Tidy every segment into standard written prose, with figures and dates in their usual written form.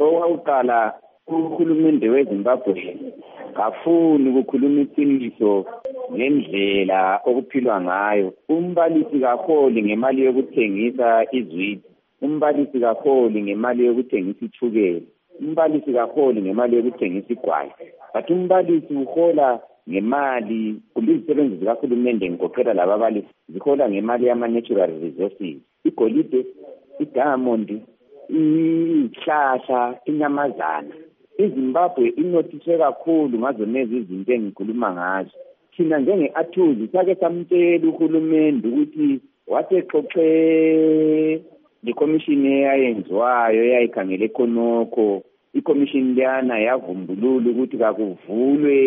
Okokuqala, uhulumende weZimbabwe kafuni ukukhuluma iqiniso ngendlela okuphilwa ngayo. Umbalisi kaholi ngemali yokuthengisa izwidi, umbalisi kaholi ngemali yokuthengisa ithukela, umbalisi kaholi ngemali yokuthengisa igwayi. But umbalisi uhola ngemali, kumbe izisebenzi zikahulumende ngigoqela laba abalisi zihola ngemali yama-natural resources, igolide, idiamond, ihlahla, inyamazana. iZimbabwe inothiswe kakhulu ngazo lezi izinto engikhuluma ngazo. Thina njenge-Athuzi sake samtshela uhulumende ukuthi wasexoxe lekomishini eyayenziwayo eyayikhangele khonokho. Ikomishini leyana yavumbulula ukuthi kakuvulwe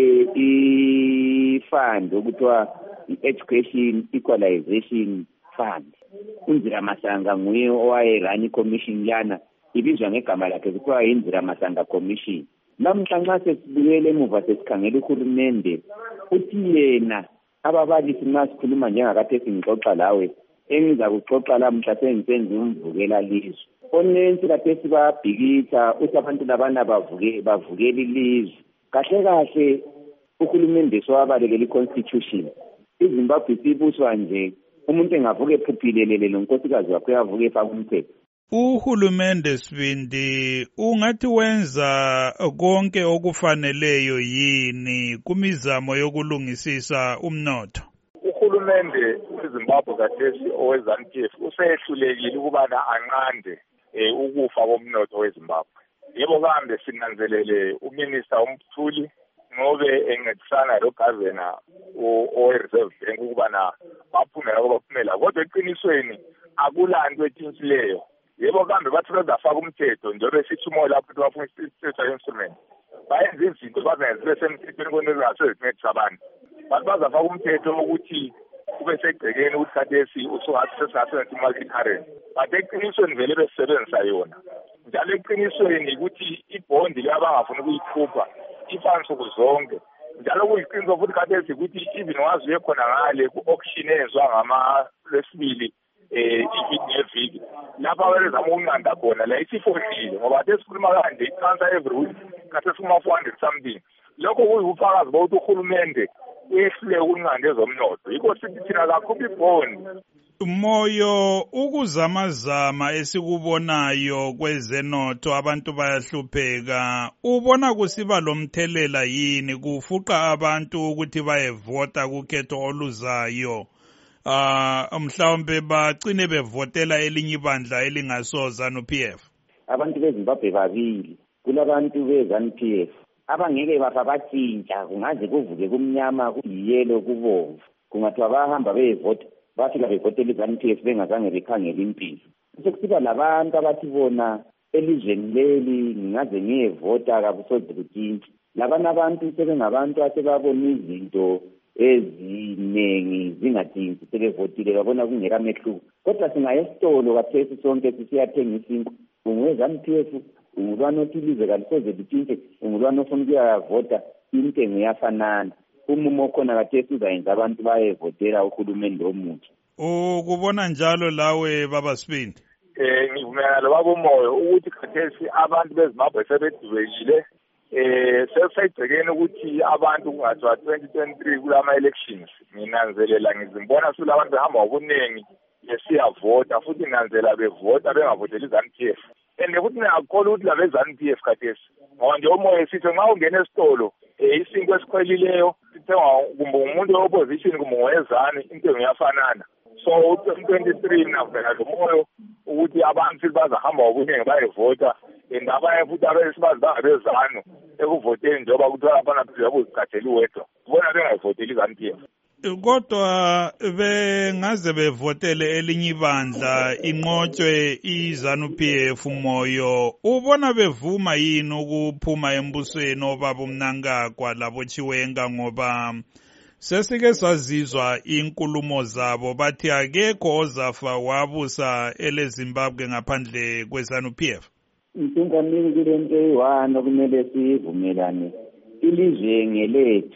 i-fund okuthiwa i-Education Equalization Fund. uNzira Masanga nguye owayerun ikomishini leyana, ibizwa ngegama lakhe kuthiwa iNzira Masanga Commission. Namhla nxa sesibuyele emuva sesikhangela uhulumende uthi yena ababalisi nxa sikhuluma njengakade singixoxa lawe, engiza kuxoxa lamhla sengisenza umvukela lizwe. Onensi kade sibabhikitha uthi abantu labana bavukela ilizwe. Kahle kahle uhulumende sowabalekela i-constitution. iZimbabwe sibuswa nje umuntu engavuka ephuphilelele lo nkosikazi wakhe uyavuka efaka umthetho. Uhulumende Sibindi ungathi wenza konke okufaneleyo yini kumizamo yokulungisisa umnotho? Uhulumende weZimbabwe kathesi owe-ZANU-PF usehlulekile ukubana anqande ukufa komnotho weZimbabwe. Yebo kambe sinanzelele uMinista uMthuli ngobe encedisana lo-Governor owe-Reserve Bank ukubana baphumela kodwa eqinisweni akulanto etshintshileyo. Yebo kambe bathi bazafaka umthetho njengoba sithi umoya lapho bafuna i-special instrument. Bayenza izinto bazenze besemthethweni konke engasezincedisa abantu. Bathi bazafaka umthetho ukuthi kube segcekeni ukuthi khathesi usungasebenzisa i-multi currency. But eqinisweni vele besebenzisa yona. Njalo eqinisweni ukuthi ibhondi abangafuni ukuyikhupha ifa nsuku zonke. Njalo kuyiqiniso futhi khathesi ukuthi even waziye khona ngale ku-auction eyenzwa ngamaLwesibili iviki neviki lapha bezama ukunqanda khona la isifohlile ngoba sesikhuluma kanje i-transfer every week kase sikuma 400 something. Lokho kuyibufakazi bokuthi uhulumende uyehluleka ukunqanda ezomnotho. Yikho sithi thina kakhulu ibhondi Moyo, ukuzamazama esikubonayo kwezenotho abantu bayahlupheka. Ubona kusiba lomthelela yini kufuqa abantu ukuthi bayevota kukhetho oluzayo? Mhlawumbe bagcine bevotela elinye ibandla elingasoza no-PF. Abantu beZimbabwe babili, kulabantu be-ZANU-PF abangeke bafa batshintsha, kungaze kuvuke kumnyama kuyiyelo kubomvu. Kungathiwa bahamba beyevota bafika bevotela i-ZANU-PF bengazange bekhangela impilo. Sekusiba labantu abathi bona elizweni leli ngingaze ngiyevota kabusoze kutshintshe. Labana abantu sebengabantu asebabona izinto eziningi zingadingi sebevotile babona kungeka mehluko. Kodwa singaya esitolo kathesi sonke sisiyathenga isinkwa. Unguwe-ZANU-PF, ungulwana othi ilizwe kalisoze litshintshe, ungulwana ofuna ukuyavota, intengo iyafanana. Umumo khona kathesi uzayenza abantu bayevotela uhulumende omutsha. Kubona njalo lawe baba Sibindi? Ngivumelana lobaba uMoyo ukuthi khathesi abantu beZimbabwe sebedubekile. Sesayigcekeni ukuthi abantu kungathiwa 2023 kulama elections nginanzelela ngizimbona sulabantu behamba ngobuningi besiyavota futhi nginanzela bevota bengavoteli iZANU-PF. Futhi ngiyakholwa ukuthi labe ZANU-PF khathesi ngoba nje uMoyo sithi nxa ungena esitolo isinto esikhwelileyo sithengwa kumbe umuntu we-opposition kumbe ngowezanu intengo iyafanana. So 2023 ngiyavela loMoyo ukuthi abantu bazahamba ngobuningi bayevota abanye futhi abesibazi bangabezanu ekuvoteni njengoba kuthiwa abana bezikhathela uwedwa kubona bengayivoteli iZANU-PF. Kodwa bengaze bevotele elinye ibandla inqotshwe iZANU-PF Moyo, ubona bevuma yini ukuphuma embusweni obaba uMnangagwa labo Chiwenga ngoba sesike sazizwa inkulumo zabo bathi akekho ozafa wabusa eleZimbabwe ngaphandle kweZANU-PF? Mthungameli kule nto eyi-1 okumele sivumelane, ilizwe ngelethu.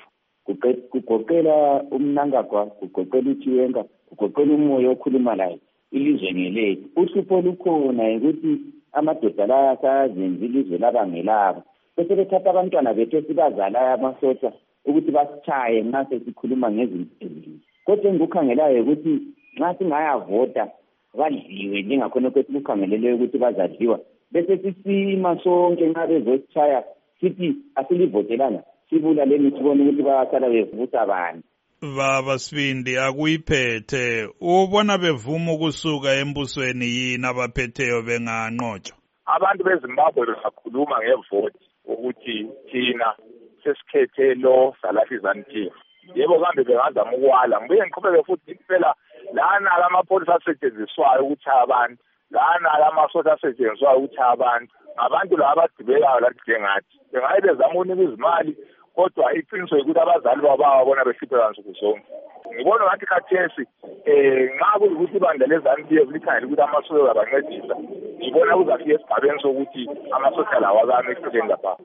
Kugoqela uMnangagwa, kugoqela uChiwenga, kugoqela uMoyo okhuluma laye, ilizwe ngelethu. Uhlupho lukhona ukuthi amadoda la asazenza ilizwe labangelabo bese bethatha abantwana bethu esibazalayo amasotsha ukuthi basitshaye nxa sesikhuluma ngezinto ezinje. Kodwa engikukhangelayo ukuthi nxa singayavota badliwe njengakhona kwesikukhangeleleyo ukuthi bazadliwa bese sisima sonke nxa bezositshaya sithi asilivotelanga sibulaleni sibone ukuthi bayasala bevusa bani. Baba Sibindi akuyiphethe ubona bevuma ukusuka embusweni yini abaphetheyo benganqotshwa? Abantu beZimbabwe bakhuluma ngevoti ukuthi thina sesikhethe lo Salafi ZANU-PF. Yebo kambe bengazama ukwala ngibuye ngiqhubeke futhi phela lana lamapholisa asetshenziswayo ukuthaya abantu lana lamasotsha asetshenziswayo ukuthaya abantu laba abagibelayo lathi njengathi bengaye bezama ukunika izimali kodwa iqiniso ukuthi abazali babona behluphe nsuku zonke. Ngibona ngathi khathesi nxa kuyikuthi ibandla leZANU-PF likhangela ukuthi amasotsha abancedisa ngibona kuzafika esigabeni sokuthi amasotsha lawo akame eceleni lapha.